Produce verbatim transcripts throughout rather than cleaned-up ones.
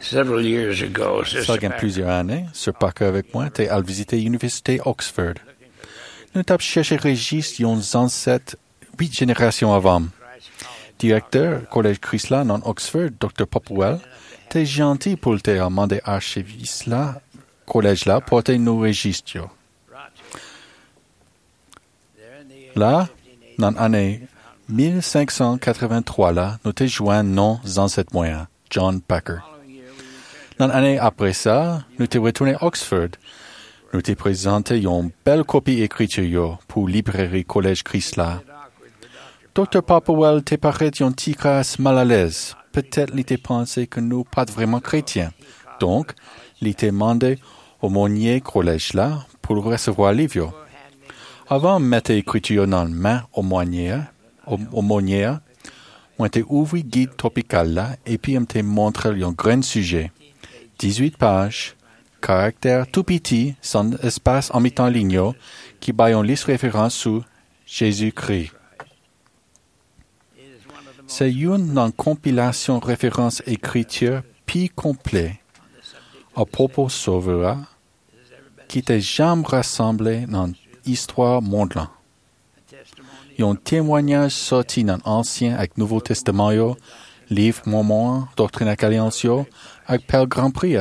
Several years ago, Ça Sister fait plusieurs années, Sir Parker avec moi était à visiter l'université Oxford. Nous avons cherché Régis yon ancêtres huit générations avant. Directeur collège Chrysler dans Oxford, docteur Popwell, était gentil pour te demander archiviste là, collège là, porter nos registres. Là, dans l'année mille cinq cent quatre-vingt-trois là, nous te joint nos ancêtres moyens, John Packer. Dans l'année après ça, nous te retourné à Oxford. Nous te présenté une belle copie écriture pour librairie collège Chrysler. docteur Popwell te paraît un petit crasse mal à l'aise. Peut-être il te pensé que nous pas vraiment chrétiens. Donc, il te demandé au Monnier collège là pour recevoir livre. Avant de mettre l'écriture dans la main au Monnier, au, au Monnier, on te ouvert guide tropical là et puis on te montré un grand sujet. dix-huit pages, caractère tout petit, sans espace en mi-temps ligne, qui bat une liste référence sur Jésus-Christ. C'est une compilation référence écriture plus complète à propos sauvera qui t'est jamais rassemblé dans l'histoire mondiale. Il y a un témoignage sorti dans l'Ancien et Nouveau Testament, livre Mormon, Doctrine et Alliance, avec Père Grand Prix.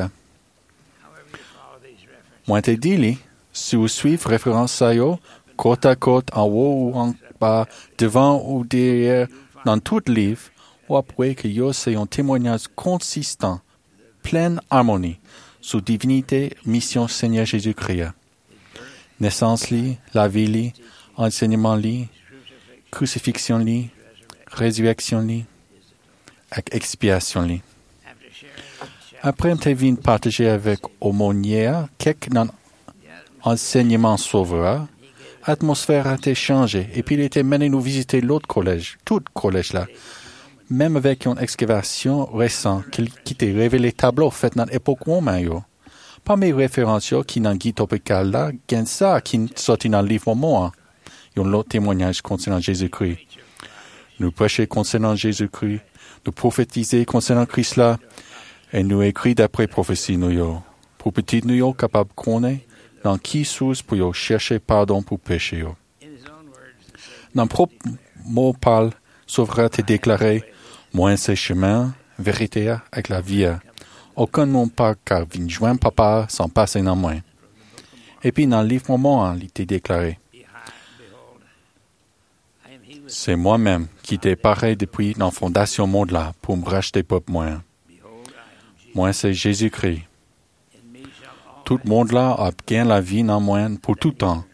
Moi, te dis, si vous suivez référence ça, côte à côte, en haut ou en bas, devant ou derrière, dans tout le livre, ou après que yo c'est un témoignage consistant, pleine harmonie, sur divinité, mission Seigneur Jésus-Christ. Naissance li, la vie li, enseignement li, crucifixion li, résurrection li, et expiation li. Après, on t'ai vu partager avec Aumônier quelques enseignements sauvera. L'atmosphère a été changée et puis il était mené nous visiter l'autre collège, tout collège là. Même avec une excavation récente qui, qui t'a révélé tableau fait dans l'époque romaine. Parmi les références qui dans le guide tropical là, il y a ça qui sorti dans le livre Mormon. Il y a un autre témoignage concernant Jésus-Christ. Nous prêchons concernant Jésus-Christ, nous prophétisons concernant Christ là, et nous écrivons d'après prophétie nous pour petit nous capable de connaître dans qui source pour yo chercher pardon pour péché yo. Dans propre mot parle, sauvera te déclaré, moi c'est chemin, vérité avec la vie. Aucun monde pas car vin joint papa sans passer dans moi. Et puis dans le livre Mormon, il t'est déclaré. C'est moi-même qui t'ai paré depuis la fondation monde là pour me racheter peuple moi. Moi c'est Jésus-Christ. Tout le monde là a gagné la vie dans moi pour tout temps.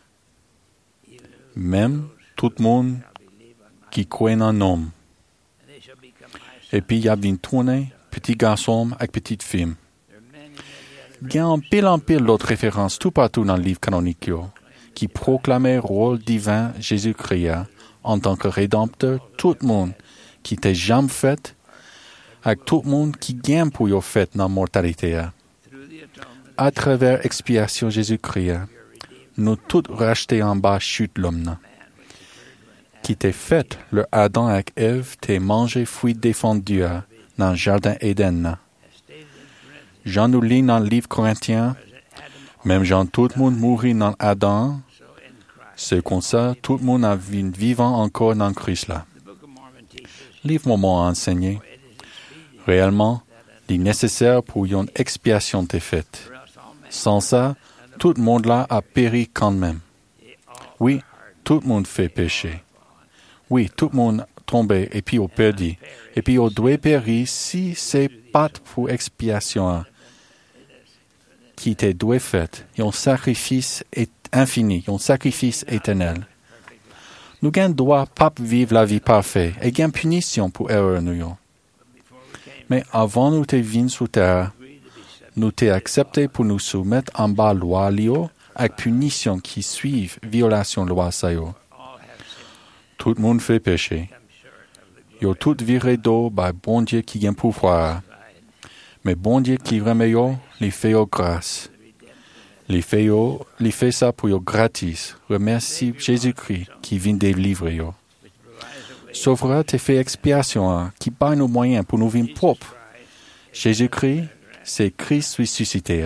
Même tout le monde qui croit en homme. Et puis il y a une tournée, petit garçon avec petite fille. Il y a un pile en pile d'autres références tout partout dans le livre canonique qui proclamaient le rôle divin Jésus-Christ en tant que rédempteur tout le monde qui t'est jamais fait avec tout le monde qui gagne pour y fait dans la mortalité. À travers expiation Jésus-Christ, nous tous rachetés en bas chute l'homme. Qui t'est fait, le Adam avec Ève, t'est mangé fruit défendu dans le jardin Éden. Jean nous lit dans le livre Corinthien, même Jean tout le monde mourit dans Adam, c'est comme ça, tout le monde a vu vivant encore dans Christ là. Livre Mormon a enseigné, réellement, il est nécessaire pour une expiation t'est faite. Sans ça, tout le monde là a péri quand même. Oui, tout le monde fait péché. Oui, tout le monde tombé et puis on perdu. Et puis on doit périr si c'est pas pour expiation qui t'est doué fait. Il y a un sacrifice infini, il y a un sacrifice éternel. Nous gagnons droit pas vivre la vie parfaite et gagnons punition pour erreur nous. Mais avant nous te vînes sous terre, nous t'es accepté pour nous soumettre en bas loi lio avec punition qui suivent violation loi sayo. Tout le monde fait péché. Yo tout viré d'eau par bon Dieu qui gagne pouvoir. Mais bon Dieu qui remet yo, les fait yo grâce. Les fait yo, les fait ça pour yo gratis. Remercie Jésus-Christ qui vient délivrer yo. Sauvera te fait expiation qui bat nos moyens pour nous vivre propres. Jésus-Christ, c'est Christ ressuscité.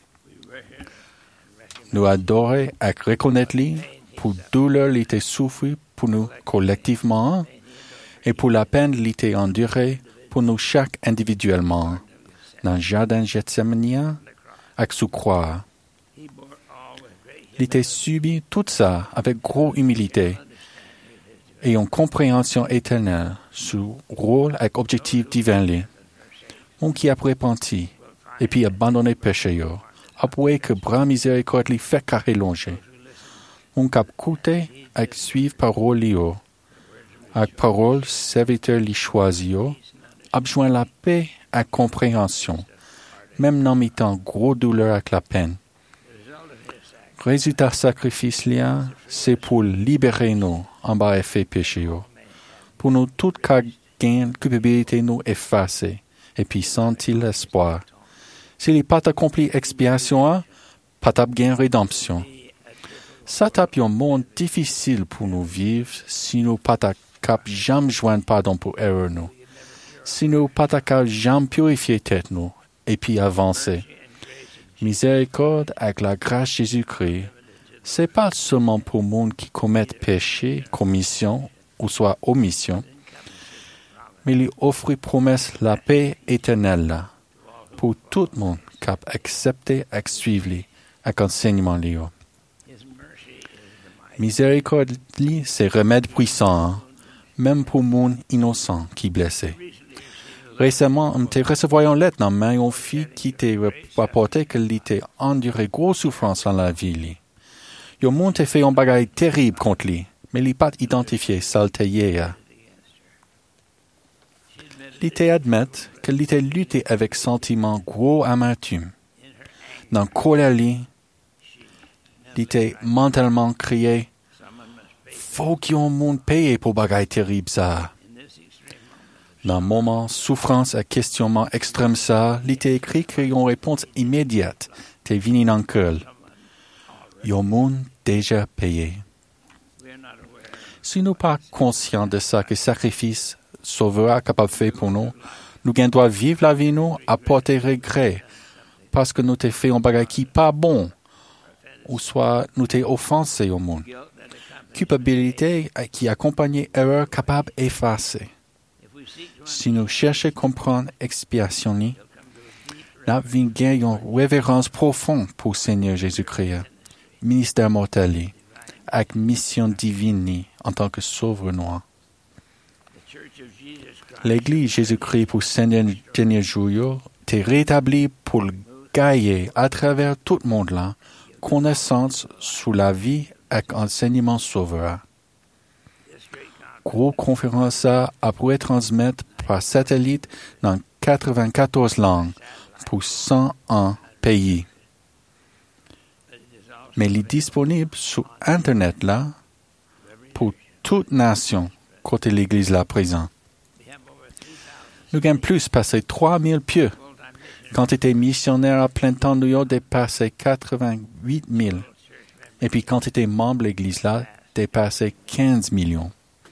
Nous adorer et reconnaître-lui pour douleur qu'il a souffert pour nous collectivement et pour la peine qu'il a endurée pour nous chaque individuellement dans le jardin Gethsemane avec sous croix. Il a subi tout ça avec grosse humilité et une compréhension éternelle sur rôle et objectif divin. On qui a repenti et puis abandonné péché, après que bras miséricorde lui fait carré longer. On cap coûté et suivre parole lio, avec parole serviteur li choisi, abjoint la paix et compréhension, même dans mi-temps gros douleur avec la peine. Résultat sacrifice lien, c'est pour libérer nous en bas effet péché, pour nous toute gain culpabilité nous effacer et puis sentir l'espoir. S'il n'est pas accompli expiation, pas gain rédemption. Ça tape un monde difficile pour nous vivre si nous pas cap jamais joindre pardon pour erreur nous. Si nous pas cap jamais purifier tête nous et puis avancer. Miséricorde avec la grâce de Jésus-Christ, c'est pas seulement pour le monde qui commettent péché, commission ou soit omission, mais lui offre promesse la paix éternelle là, pour tout le monde qui a accepté et suivi avec enseignement Léo. Miséricorde, c'est remède puissant, même pour le monde innocent qui est blessé. Récemment, on t'a recevoir une lettre dans la main d'une fille qui t'a rapporté qu'elle était enduré grosse souffrance dans la vie. Le monde t'a fait un bagage terrible contre lui, mais il n'a pas identifié saleté. Il t'a admis qu'elle t'a lutté avec sentiment gros amertume. Dans colère, il t'a mentalement crié « Faut qu'il y ait un monde payé pour bagage terrible ça ». Dans le moment souffrance et questionnement extrême ça, il t'a écrit qu'il y a une réponse immédiate t'es venu dans le cœur. Il y a un monde déjà payé. Si nous pas conscients de ça, que sacrifice sauvera capable de faire pour nous, nous doit vivre la vie nous à porter regret, parce que nous t'ai fait un bagage qui pas bon, ou soit nous t'ai offensé au monde. Culpabilité qui accompagne erreur capable d'effacer. Si nous cherchons à comprendre l'expiation, nous avons gagné une révérence profonde pour le Seigneur Jésus-Christ, ministère mortel, avec mission divine en tant que sauveur noir. L'Église Jésus-Christ pour le Seigneur dernier jour est rétablie pour gagner à travers tout le monde là, connaissance sur la vie avec enseignement sauveur. Gros conférence a pu transmettre par satellite dans quatre-vingt-quatorze langues pour cent un pays. Mais il est disponible sur Internet là pour toute nation côté l'Église là présent. Nous avons plus passé trois mille pieux. Quand il était missionnaire à plein temps, nous avons dépassé quatre-vingt-huit mille. Et puis quand il était membre de l'Église là, dépassé quinze millions.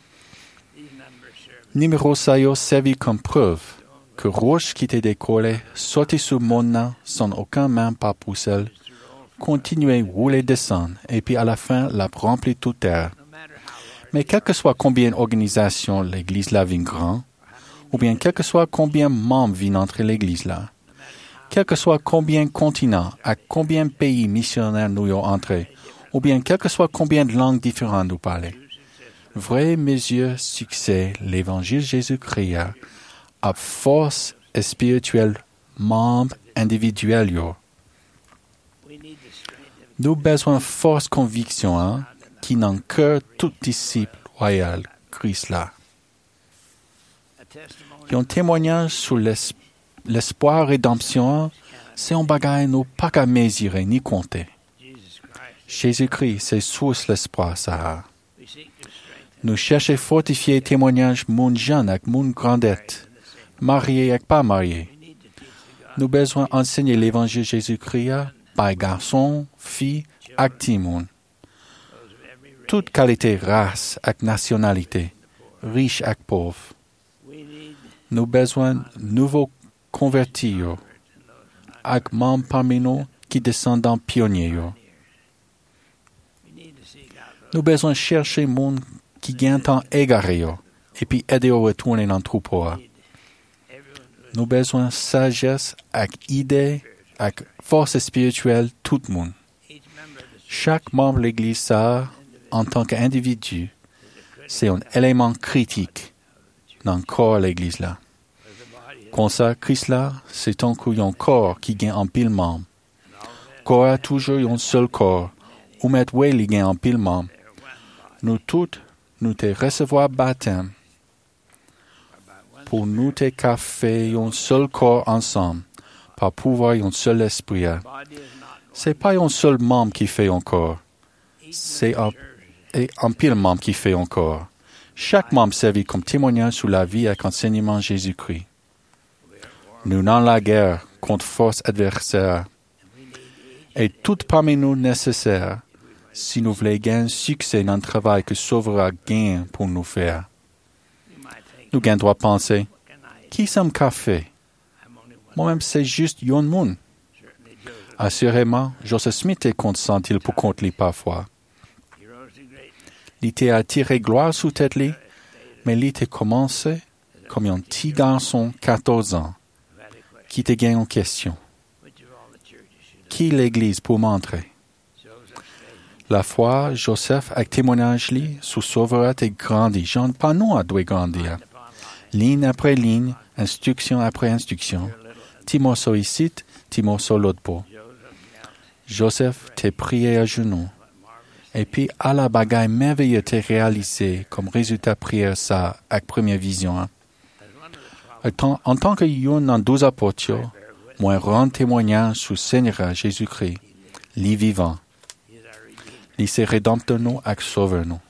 Numéro ça a servi comme preuve que roche qui était décollée, sortie sur mon nom sans aucun main par pousselle, continuait à rouler descendre et puis à la fin l'a rempli toute terre. Mais quel que soit combien d'organisations l'Église là vient grand, ou bien quel que soit combien de membres viennent entrer l'Église là, quel que soit combien de continents, à combien de pays missionnaires nous y ont entrés, ou bien quel que soit combien de langues différentes nous parlons. Vrai mesure succès, l'Évangile Jésus-Christ a force spirituelle, membre individuel. Nous avons besoin de force conviction hein, qui n'en cœur tout disciple royal, Christ là. Et un témoignage sur l'esp- l'espoir rédemption, c'est un bagage nous pas qu'à mesurer ni compter. Jésus-Christ, c'est source l'espoir ça. Nous cherchons à fortifier le témoignage mon jeune avec mon grandette, marié avec pas marié. Nous avons besoin d'enseigner l'évangile Jésus-Christ par garçon, fille, avec timon. Toute qualité, race, avec nationalité, riche avec pauvre. Nous avons besoin de nouveaux convertis, yo, ak membres parmi nous qui descendants pionniers, yo. Nous besoin chercher monde qui gagne temps égaré, yo, et puis aider à retourner dans le troupeau. Nous besoin sagesse ak idée, ak force spirituelle, tout le monde. Chaque membre de l'Église, ça, en tant qu'individu, c'est un élément critique dans le corps de l'Église là. Comme ça, Christ là, c'est un coup un corps qui gagne en pile membre. Corps a toujours un seul corps, ou mettre ouais il gagne en pile membre. Nous tous, nous te recevoir baptême pour nous te qu'à faire un seul corps ensemble, par pouvoir un seul esprit. C'est pas un seul membre qui fait un corps, c'est un, un pile membre qui fait un corps. Chaque membre servit comme témoignage sur la vie avec l'enseignement de Jésus-Christ. Nous dans la guerre contre force adversaire, et tout parmi nous nécessaire si nous voulons gagner succès dans le travail que Sauvera gagne pour nous faire. Nous gagnons droit penser, qui sommes qu'a fait? Moi-même, c'est juste yon moun. Assurément, Joseph Smith est consenti pour contre lui parfois. Il était attiré gloire sous tête lui, mais il était commencé comme un petit garçon, quatorze ans, qui te gagne en question. Qui l'Église pour montrer? La foi, Joseph, avec témoignage li, sous Sauvera est grandi. Jean, pas nous à doit grandir. Ligne après ligne, instruction après instruction. Timoso ici, Timoso l'autre pot. Joseph t'est prié à genoux. Et puis, à la bagaille merveilleuse t'est réalisé comme résultat prière ça, avec première vision. Hein. En tant que yon dans douze apôtres, moi rend témoignage sur Seigneur Jésus-Christ, lui vivant. Il s'est rédempteur nous et sauveur nous.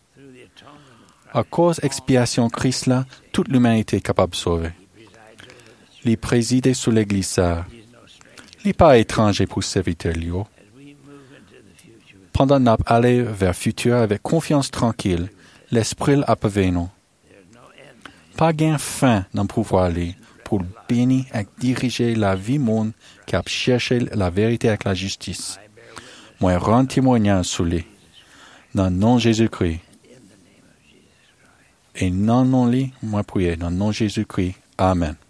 À cause expiation Christ là, toute l'humanité est capable de sauver. Il préside sur l'Église. Il n'est pas étranger pour serviteur Lio. Pendant qu'on allait vers le futur avec confiance tranquille, l'Esprit a pavé nous. Pas gain fin dans le pouvoir aller pour bénir et diriger la vie monde qui a cherché la vérité avec la justice. Moi, rends témoignage sur lui. Dans le nom de Jésus-Christ. Et non, non, lui, moi, prier. Dans le nom de Jésus-Christ. Amen.